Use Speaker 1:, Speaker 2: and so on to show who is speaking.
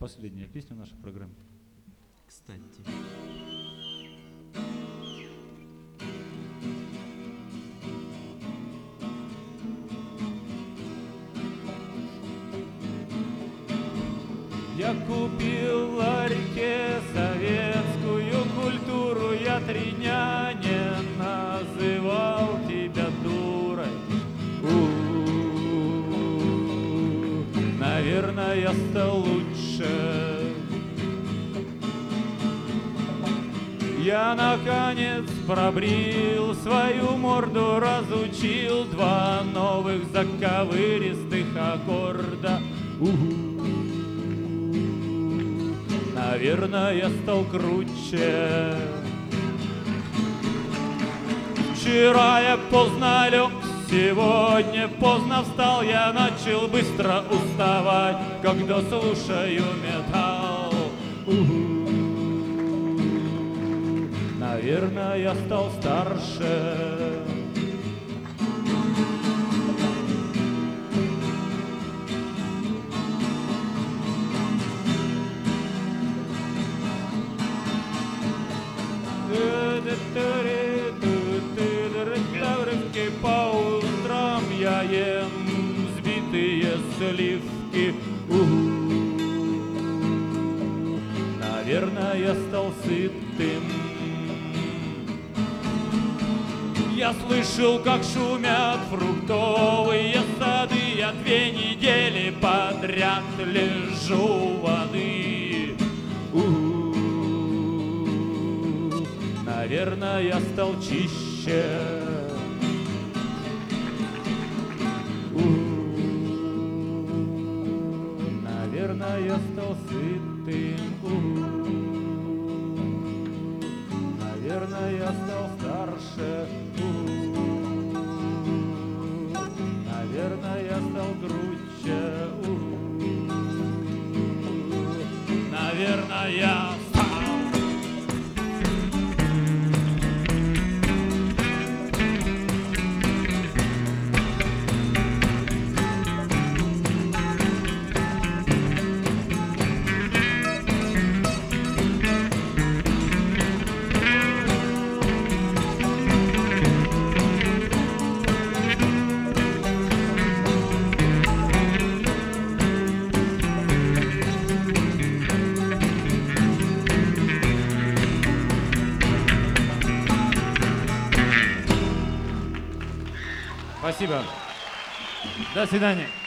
Speaker 1: последняя песня в нашей программе.
Speaker 2: Кстати.
Speaker 1: Я купил в ларьке советскую культуру, я 3 дня не называл тебя дурой. Наверное, я стал лучше. Я наконец пробрил свою морду, разучил 2 новых заковыристых аккорда. Наверное, я стал круче. Вчера я поздно лег, сегодня поздно встал. Я начал быстро уставать, когда слушаю металл. Наверное, я стал старше. По утрам я ем взбитые сливки. Наверное, я стал сытым. Я слышал, как шумят фруктовые сады. Я 2 недели подряд лежу у воды. Наверное, я стал чище. Наверное, я стал сытым. Наверное, я стал старше. Наверное, я стал круче. Наверное, я стал. Спасибо. До свидания.